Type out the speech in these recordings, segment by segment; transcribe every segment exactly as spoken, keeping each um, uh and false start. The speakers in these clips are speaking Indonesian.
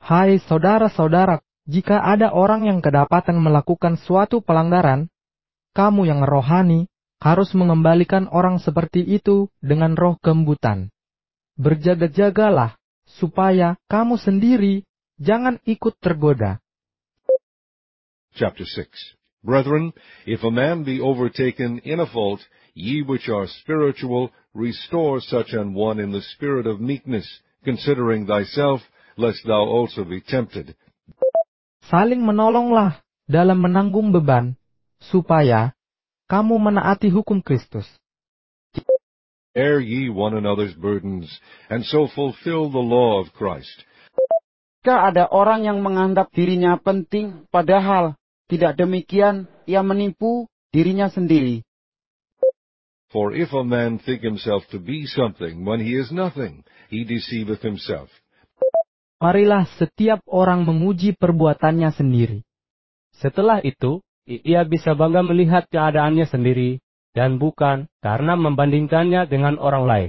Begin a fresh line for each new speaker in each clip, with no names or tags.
Hai saudara-saudara, jika ada orang yang kedapatan melakukan suatu pelanggaran, kamu yang rohani harus mengembalikan orang seperti itu dengan roh kelembutan. Berjaga-jagalah, supaya kamu sendiri jangan ikut tergoda.
Chapter six. Brethren, if a man be overtaken in a fault, ye which are spiritual, restore such an one in the spirit of meekness, considering thyself, lest thou also be tempted.
Saling menolonglah dalam menanggung beban, supaya kamu menaati hukum Kristus.
Bear ye one another's burdens, and so fulfill the law of Christ.
Jika ada orang yang menganggap dirinya penting, padahal tidak demikian, ia menipu dirinya sendiri.
For if a man think himself to be something when he is nothing, he deceiveth himself.
Marilah setiap orang memuji perbuatannya sendiri.
Setelah itu, ia bisa bangga melihat keadaannya sendiri, dan bukan karena membandingkannya dengan orang lain.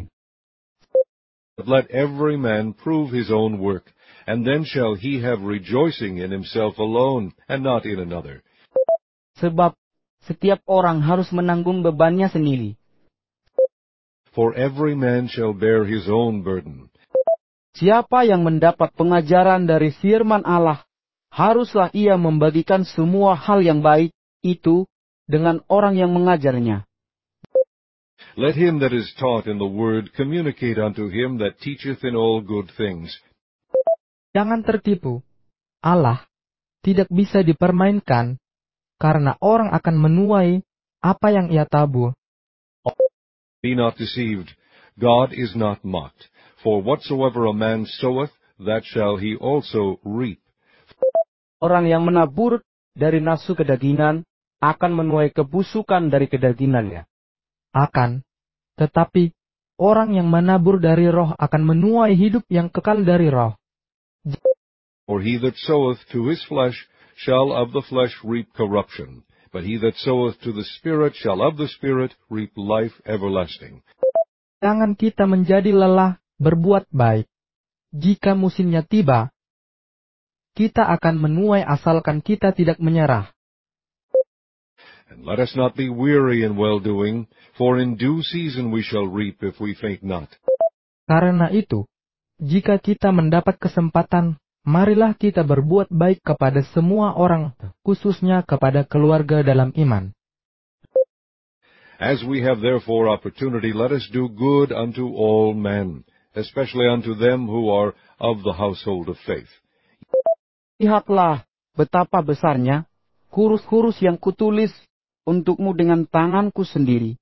But let every man prove his own work, and then shall he have rejoicing in himself alone, and not in another.
Sebab setiap orang harus menanggung bebannya sendiri.
For every man shall bear his own burden.
Siapa yang mendapat pengajaran dari firman Allah, haruslah ia membagikan semua hal yang baik itu dengan orang yang mengajarnya.
Let him that is taught in the word communicate unto him that teacheth in all good things.
Jangan tertipu. Allah tidak bisa dipermainkan, karena orang akan menuai apa yang ia tabur.
Be not deceived. God is not mocked. For whatsoever a man soweth, that shall he also reap.
Orang yang menabur dari nafsu kedagingan akan menuai kebusukan dari kedagingannya.
Akan tetapi orang yang menabur dari roh akan menuai hidup yang kekal dari roh.
For he that soweth to his flesh shall of the flesh reap corruption, but he that soweth to the Spirit shall of the Spirit reap life everlasting.
Jangan kita menjadi lelah berbuat baik. Jika musimnya tiba, kita akan menuai asalkan kita tidak menyerah.
And let us not be weary in well-doing, for in due season we shall reap if we faint not.
Karena itu, jika kita mendapat kesempatan, marilah kita berbuat baik kepada semua orang, khususnya kepada keluarga dalam iman.
As we have therefore opportunity, let us do good unto all men, especially unto them who are of the household of faith.
Lihatlah betapa besarnya huruf-huruf yang kutulis untukmu dengan tanganku sendiri.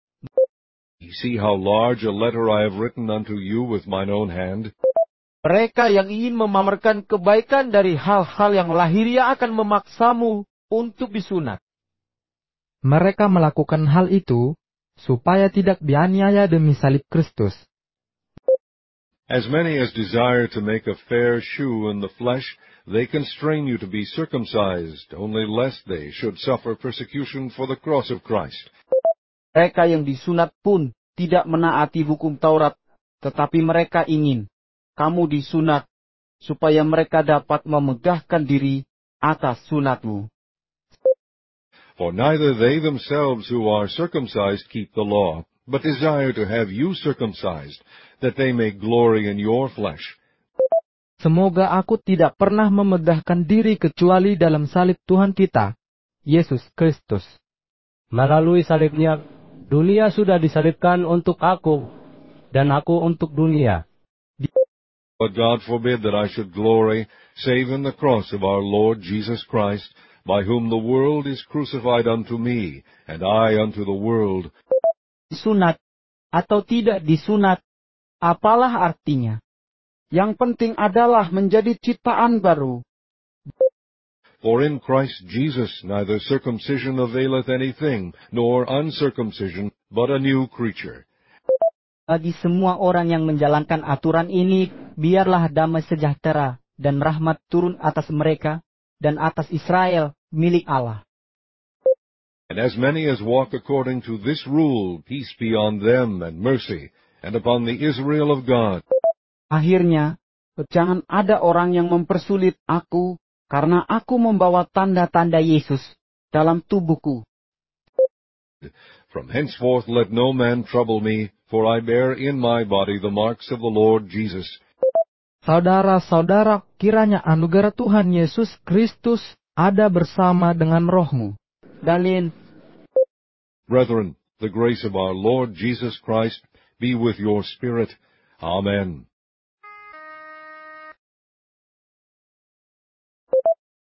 Ye see how large a letter I have written unto you with mine own hand.
Mereka yang ingin memamerkan kebaikan dari hal-hal yang lahiriah akan memaksamu untuk disunat.
Mereka melakukan hal itu supaya tidak dianiaya demi salib Kristus.
As many as desire to make a fair shew in the flesh, they constrain you to be circumcised, only lest they should suffer persecution for the cross of Christ.
Mereka yang disunat pun tidak menaati hukum Taurat, tetapi mereka ingin kamu disunat, supaya mereka dapat memegahkan diri atas sunatmu.
For neither they themselves who are circumcised keep the law, but desire to have you circumcised, that they may glory in your flesh.
Semoga aku tidak pernah memegahkan diri kecuali dalam salib Tuhan kita, Yesus Kristus.
Melalui salibnya, dunia sudah disalibkan untuk aku, dan aku untuk dunia.
But God forbid that I should glory, save in the cross of our Lord Jesus Christ, by whom the world is crucified unto me, and I unto the world.
Disunat atau tidak disunat, apalah artinya? Yang penting adalah menjadi ciptaan baru.
For in Christ Jesus neither circumcision availeth anything, nor uncircumcision, but a new creature.
Bagi semua orang yang menjalankan aturan ini, biarlah damai sejahtera dan rahmat turun atas mereka dan atas Israel, milik Allah.
And as many as walk according to this rule, peace be on them and mercy, and upon the Israel of God.
Akhirnya, Jangan ada orang yang mempersulit aku, karena aku membawa tanda-tanda Yesus dalam tubuhku.
From henceforth let no man trouble me, for I bear in my body the marks of the Lord Jesus.
Saudara-saudara, kiranya anugerah Tuhan Yesus Kristus ada bersama dengan rohmu.
Dalin,
Brethren, the grace of our Lord Jesus Christ be with your spirit. Amen.